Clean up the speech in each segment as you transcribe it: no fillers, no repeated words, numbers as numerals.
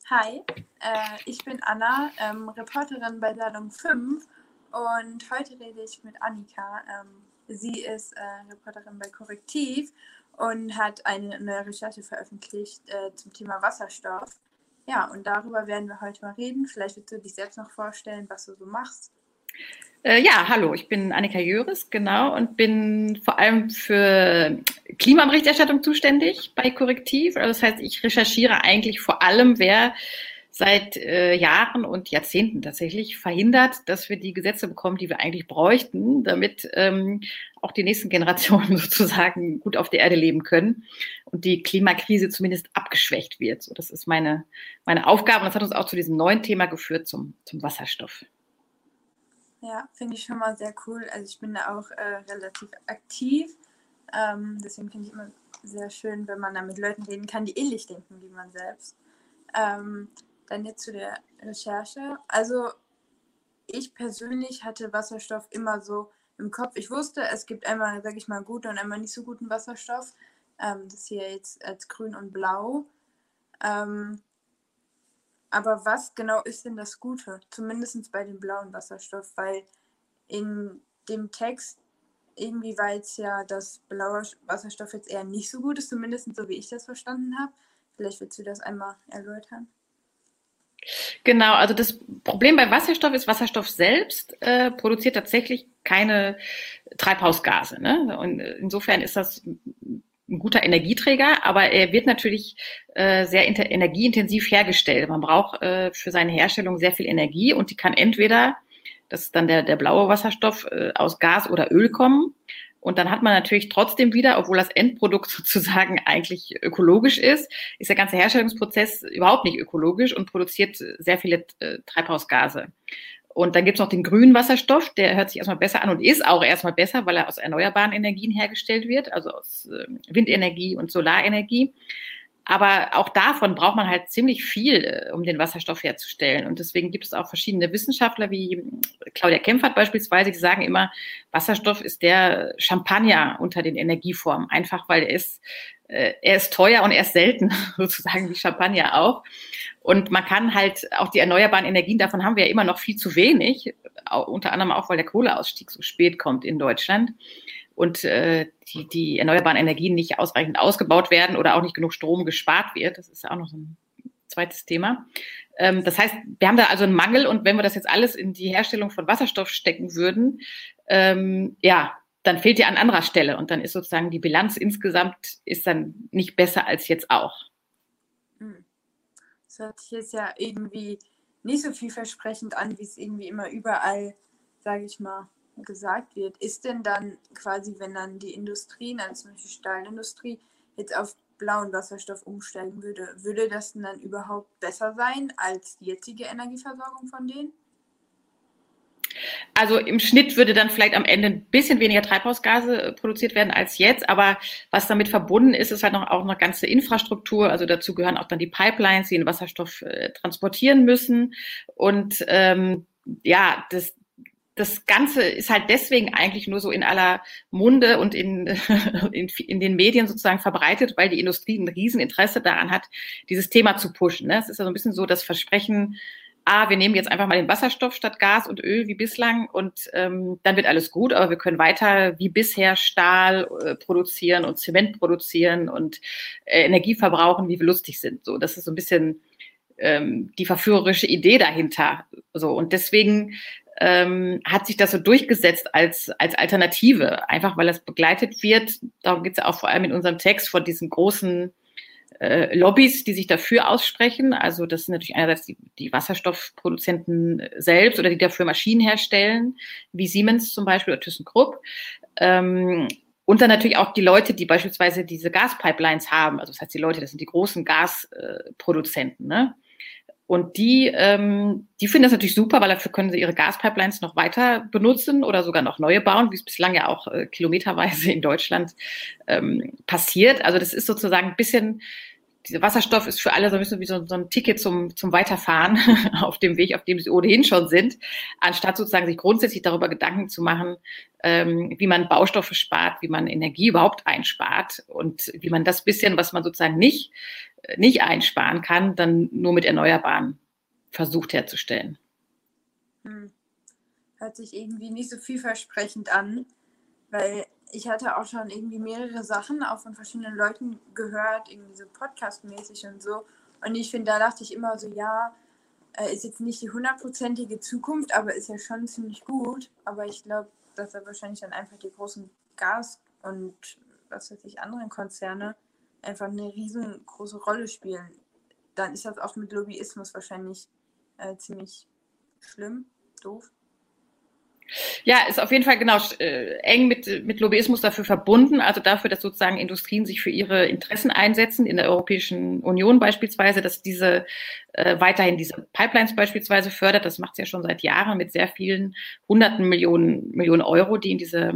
Hi, ich bin Anna, Reporterin bei Ladung 5 und heute rede ich mit Annika. Sie ist Reporterin bei Korrektiv und hat eine Recherche veröffentlicht zum Thema Wasserstoff. Ja, und darüber werden wir heute mal reden. Vielleicht willst du dich selbst noch vorstellen, was du so machst. Ja, hallo, ich bin Annika Jöris, genau, und bin vor allem für Klimaberichterstattung zuständig bei Korrektiv. Also das heißt, ich recherchiere eigentlich vor allem, wer seit Jahren und Jahrzehnten tatsächlich verhindert, dass wir die Gesetze bekommen, die wir eigentlich bräuchten, damit auch die nächsten Generationen sozusagen gut auf der Erde leben können und die Klimakrise zumindest abgeschwächt wird. So, das ist meine Aufgabe und das hat uns auch zu diesem neuen Thema geführt, zum Wasserstoff. Ja, finde ich schon mal sehr cool. Also ich bin da auch relativ aktiv. Deswegen finde ich immer sehr schön, wenn man da mit Leuten reden kann, die ähnlich denken wie man selbst. Dann jetzt zu der Recherche. Also ich persönlich hatte Wasserstoff immer so im Kopf. Ich wusste, es gibt einmal, sage ich mal, guten und einmal nicht so guten Wasserstoff. Das hier jetzt als grün und blau. Aber was genau ist denn das Gute? Zumindest bei dem blauen Wasserstoff, weil in dem Text irgendwie war jetzt ja das blaue Wasserstoff jetzt eher nicht so gut ist, zumindest so wie ich das verstanden habe. Vielleicht willst du das einmal erläutern. Genau, also das Problem bei Wasserstoff ist, Wasserstoff selbst produziert tatsächlich keine Treibhausgase. Ne? Und insofern ist das ein guter Energieträger, aber er wird natürlich sehr energieintensiv hergestellt. Man braucht für seine Herstellung sehr viel Energie und die kann entweder, das ist dann der blaue Wasserstoff, aus Gas oder Öl kommen. Und dann hat man natürlich trotzdem wieder, obwohl das Endprodukt sozusagen eigentlich ökologisch ist der ganze Herstellungsprozess überhaupt nicht ökologisch und produziert sehr viele Treibhausgase. Und dann gibt's noch den grünen Wasserstoff, der hört sich erstmal besser an und ist auch erstmal besser, weil er aus erneuerbaren Energien hergestellt wird, also aus Windenergie und Solarenergie. Aber auch davon braucht man halt ziemlich viel, um den Wasserstoff herzustellen. Und deswegen gibt es auch verschiedene Wissenschaftler, wie Claudia Kempfert beispielsweise, die sagen immer, Wasserstoff ist der Champagner unter den Energieformen. Einfach weil er ist teuer und er ist selten, sozusagen wie Champagner auch. Und man kann halt auch die erneuerbaren Energien, davon haben wir ja immer noch viel zu wenig, unter anderem auch, weil der Kohleausstieg so spät kommt in Deutschland und die erneuerbaren Energien nicht ausreichend ausgebaut werden oder auch nicht genug Strom gespart wird. Das ist auch noch so ein zweites Thema. Das heißt, wir haben da also einen Mangel und wenn wir das jetzt alles in die Herstellung von Wasserstoff stecken würden, dann fehlt die an anderer Stelle und dann ist sozusagen die Bilanz insgesamt ist dann nicht besser als jetzt auch. Das hört sich jetzt ja irgendwie nicht so vielversprechend an, wie es irgendwie immer überall, sage ich mal, gesagt wird. Ist denn dann quasi, wenn dann die Industrien, also zum Beispiel Stahlindustrie, jetzt auf blauen Wasserstoff umsteigen würde das denn dann überhaupt besser sein als die jetzige Energieversorgung von denen? Also im Schnitt würde dann vielleicht am Ende ein bisschen weniger Treibhausgase produziert werden als jetzt, aber was damit verbunden ist, ist halt auch noch ganze Infrastruktur. Also dazu gehören auch dann die Pipelines, die den Wasserstoff transportieren müssen. Und das Ganze ist halt deswegen eigentlich nur so in aller Munde und in den Medien sozusagen verbreitet, weil die Industrie ein Rieseninteresse daran hat, dieses Thema zu pushen. Ne? Es ist ja so ein bisschen so das Versprechen, wir nehmen jetzt einfach mal den Wasserstoff statt Gas und Öl wie bislang und dann wird alles gut, aber wir können weiter wie bisher Stahl produzieren und Zement produzieren und Energie verbrauchen, wie wir lustig sind. So, das ist so ein bisschen die verführerische Idee dahinter. So, und deswegen hat sich das so durchgesetzt als Alternative, einfach weil das begleitet wird. Darum geht es ja auch vor allem in unserem Text von diesen großen Lobbys, die sich dafür aussprechen. Also das sind natürlich einerseits die Wasserstoffproduzenten selbst oder die dafür Maschinen herstellen, wie Siemens zum Beispiel oder ThyssenKrupp. Und dann natürlich auch die Leute, die beispielsweise diese Gaspipelines haben. Also das heißt, das sind die großen Gasproduzenten, ne? Und die finden das natürlich super, weil dafür können sie ihre Gaspipelines noch weiter benutzen oder sogar noch neue bauen, wie es bislang ja auch kilometerweise in Deutschland passiert. Also das ist sozusagen ein bisschen dieser Wasserstoff ist für alle so ein bisschen wie so ein Ticket zum Weiterfahren auf dem Weg, auf dem sie ohnehin schon sind, anstatt sozusagen sich grundsätzlich darüber Gedanken zu machen, wie man Baustoffe spart, wie man Energie überhaupt einspart und wie man das bisschen, was man sozusagen nicht einsparen kann, dann nur mit Erneuerbaren versucht herzustellen. Hört sich irgendwie nicht so vielversprechend an, weil ich hatte auch schon irgendwie mehrere Sachen auch von verschiedenen Leuten gehört, irgendwie so podcastmäßig und so. Und ich finde, da dachte ich immer so, ja, ist jetzt nicht die 100%ige Zukunft, aber ist ja schon ziemlich gut. Aber ich glaube, dass da wahrscheinlich dann einfach die großen Gas- und was weiß ich, anderen Konzerne einfach eine riesengroße Rolle spielen. Dann ist das auch mit Lobbyismus wahrscheinlich ziemlich schlimm, doof. Ja, ist auf jeden Fall genau eng mit Lobbyismus dafür verbunden, also dafür, dass sozusagen Industrien sich für ihre Interessen einsetzen, in der Europäischen Union beispielsweise, dass diese weiterhin diese Pipelines beispielsweise fördert. Das macht es ja schon seit Jahren mit sehr vielen hunderten Millionen Euro, die in diese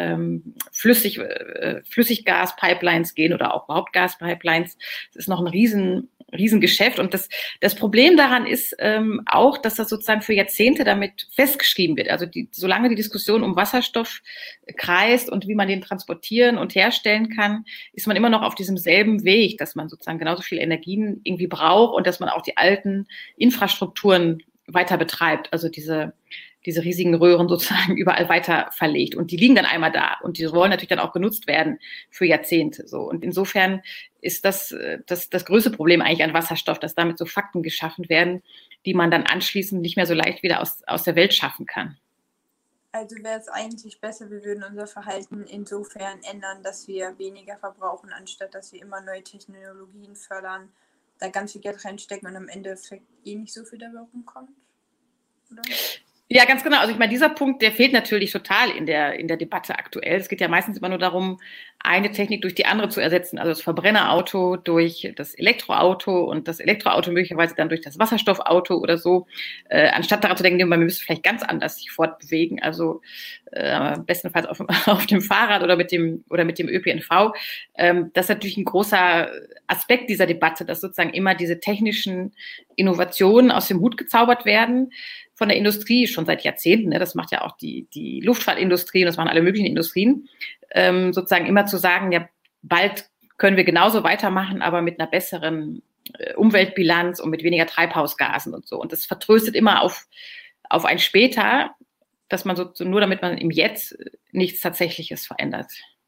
Flüssiggas-Pipelines gehen oder auch überhaupt Gaspipelines. Das ist noch ein Riesengeschäft. Und das Problem daran ist auch, dass das sozusagen für Jahrzehnte damit festgeschrieben wird. Also solange die Diskussion um Wasserstoff kreist und wie man den transportieren und herstellen kann, ist man immer noch auf diesem selben Weg, dass man sozusagen genauso viel Energien irgendwie braucht und dass man auch die alten Infrastrukturen weiter betreibt. Also diese riesigen Röhren sozusagen überall weiter verlegt. Und die liegen dann einmal da. Und die wollen natürlich dann auch genutzt werden für Jahrzehnte. So. Und insofern ist das größte Problem eigentlich an Wasserstoff, dass damit so Fakten geschaffen werden, die man dann anschließend nicht mehr so leicht wieder aus der Welt schaffen kann. Also wäre es eigentlich besser, wir würden unser Verhalten insofern ändern, dass wir weniger verbrauchen, anstatt dass wir immer neue Technologien fördern, da ganz viel Geld reinstecken und am Ende nicht so viel dabei rumkommt, oder? Ja, ganz genau. Also ich meine, dieser Punkt, der fehlt natürlich total in der Debatte aktuell. Es geht ja meistens immer nur darum, eine Technik durch die andere zu ersetzen. Also das Verbrennerauto durch das Elektroauto und das Elektroauto möglicherweise dann durch das Wasserstoffauto oder so. Anstatt daran zu denken, wir müssen vielleicht ganz anders sich fortbewegen. Also bestenfalls auf dem Fahrrad oder mit dem ÖPNV. Das ist natürlich ein großer Aspekt dieser Debatte, dass sozusagen immer diese technischen Innovationen aus dem Hut gezaubert werden von der Industrie schon seit Jahrzehnten. Ne? Das macht ja auch die Luftfahrtindustrie und das machen alle möglichen Industrien. Sozusagen immer zu sagen, ja, bald können wir genauso weitermachen, aber mit einer besseren Umweltbilanz und mit weniger Treibhausgasen und so. Und das vertröstet immer auf ein später, dass man so nur damit man im Jetzt nichts Tatsächliches verändert.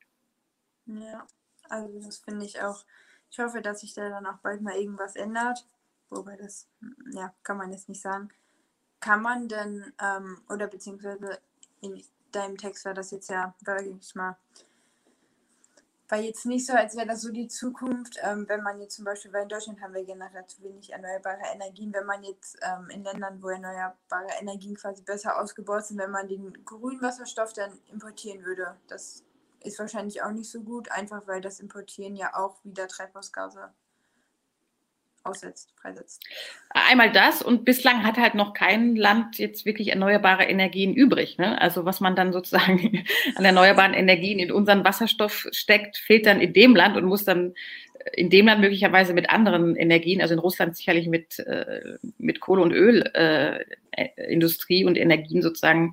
Ja, also das finde ich auch. Ich hoffe, dass sich da dann auch bald mal irgendwas ändert. Wobei das, ja, kann man jetzt nicht sagen. Kann man denn, oder beziehungsweise in deinem Text war das jetzt ja, sage ich mal, war jetzt nicht so, als wäre das so die Zukunft, wenn man jetzt zum Beispiel, weil in Deutschland haben wir generell zu wenig erneuerbare Energien, wenn man jetzt in Ländern, wo erneuerbare Energien quasi besser ausgebaut sind, wenn man den grünen Wasserstoff dann importieren würde. Das ist wahrscheinlich auch nicht so gut, einfach weil das Importieren ja auch wieder Treibhausgase freisetzt. Einmal das und bislang hat halt noch kein Land jetzt wirklich erneuerbare Energien übrig. Ne? Also was man dann sozusagen an erneuerbaren Energien in unseren Wasserstoff steckt, fehlt dann in dem Land und muss dann in dem Land möglicherweise mit anderen Energien, also in Russland sicherlich mit Kohle- und Ölindustrie und Energien sozusagen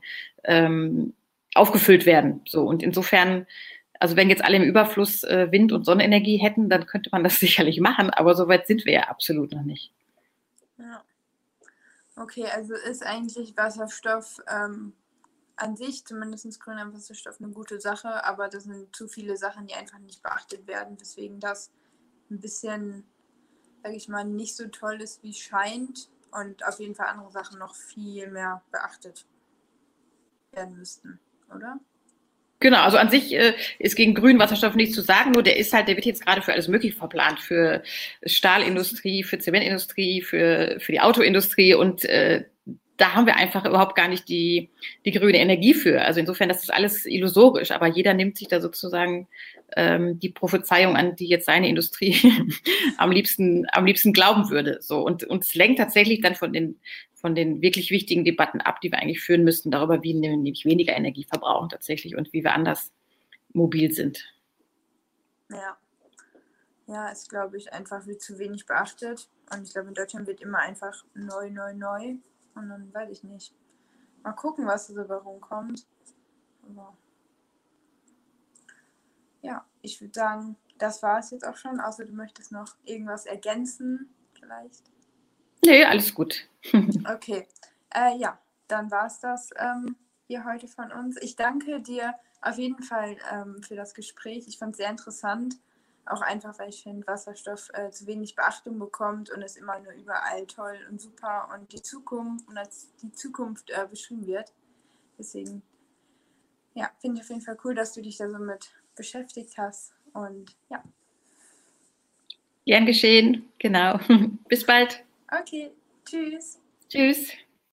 aufgefüllt werden. So und insofern also wenn jetzt alle im Überfluss Wind- und Sonnenenergie hätten, dann könnte man das sicherlich machen, aber so weit sind wir ja absolut noch nicht. Ja. Okay, also ist eigentlich Wasserstoff an sich, zumindest grüner Wasserstoff, eine gute Sache, aber das sind zu viele Sachen, die einfach nicht beachtet werden, weswegen das ein bisschen, sage ich mal, nicht so toll ist, wie es scheint und auf jeden Fall andere Sachen noch viel mehr beachtet werden müssten, oder? Genau, also an sich ist gegen grünen Wasserstoff nichts zu sagen, nur der wird jetzt gerade für alles Mögliche verplant, für Stahlindustrie, für Zementindustrie, für die Autoindustrie und da haben wir einfach überhaupt gar nicht die grüne Energie für. Also insofern, das ist alles illusorisch, aber jeder nimmt sich da sozusagen die Prophezeiung an, die jetzt seine Industrie am liebsten glauben würde. So und es lenkt tatsächlich dann von den wirklich wichtigen Debatten ab, die wir eigentlich führen müssten, darüber, wie nämlich weniger Energie verbrauchen tatsächlich und wie wir anders mobil sind. Ja. ja, ist, glaube ich, einfach wie zu wenig beachtet. Und ich glaube, in Deutschland wird immer einfach neu, neu, neu. Und dann weiß ich nicht. Mal gucken, was da so rumkommt. Aber ja, ich würde sagen, das war es jetzt auch schon. Außer du möchtest noch irgendwas ergänzen, vielleicht. Nee, alles gut. Okay, ja, dann war es das hier heute von uns. Ich danke dir auf jeden Fall für das Gespräch. Ich fand es sehr interessant. Auch einfach, weil ich finde, Wasserstoff zu wenig Beachtung bekommt und es immer nur überall toll und super und als die Zukunft beschrieben wird. Deswegen, ja, finde ich auf jeden Fall cool, dass du dich da so mit beschäftigt hast. Und ja, Gern geschehen, genau. Bis bald. okay, tschüss. Tschüss.